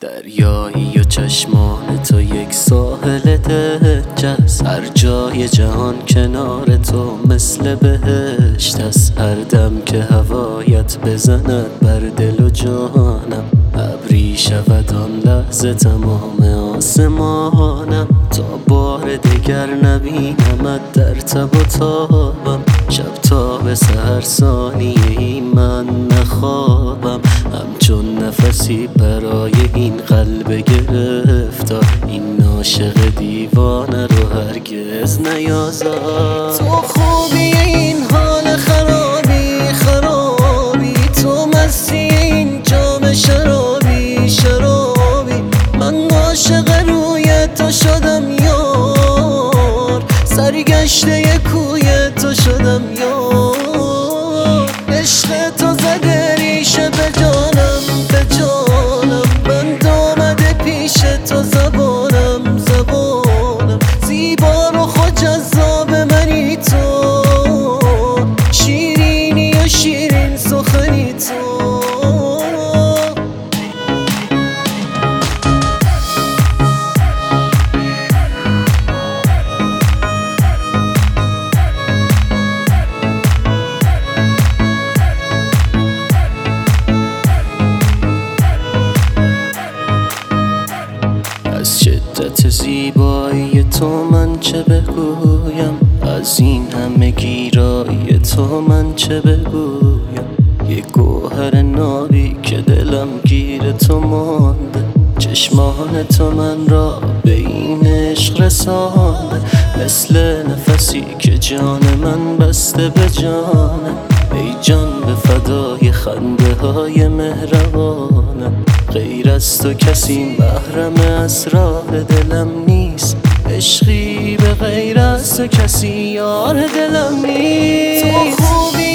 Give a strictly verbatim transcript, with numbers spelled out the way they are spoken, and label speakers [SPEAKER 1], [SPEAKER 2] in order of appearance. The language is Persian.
[SPEAKER 1] دریایی و چشمان تو یک ساحل دلجست، هر جای جهان کنار تو مثل بهشت است. هر دم که هوایت بزند بر دل و جانم، ابری شود آن لحظه تمام آسمانم. تا بار دگر نبینمت در تب و تابم، شب تا به سحر ثانیه ای من نخوابم. همچون نفسی برای این قلب گرفتار، این عاشق دیوانه رو هرگز نیازار. تو خوبی این حال خرابی خرابی، تو مستی این جام شرابی شرابی. من عاشق روی تو شدم یار، سرگشته کوی تو شدم یار. عشق تو زده ریشه به جانم به جانم، بند آمده پیش تو زبانم زبانم. زیبا رو خود جذاب منی تو، شیرینی و شیرین سخنی تو. از شدت زیبایی تو من چه بگویم، از این همه گیرایی تو من چه بگویم. یک گوهر نابی که دلم گیر تو مانده، چشمان تو من را به این عشق رسانده. مثل نفسی که جان من بسته به جانه، ای جان به فدای خنده های مهربانه. غیر از تو کسی محرم اسرار دلم نیست، عشقی به غیر از تو کسی یار دلم نیست. تو خوبی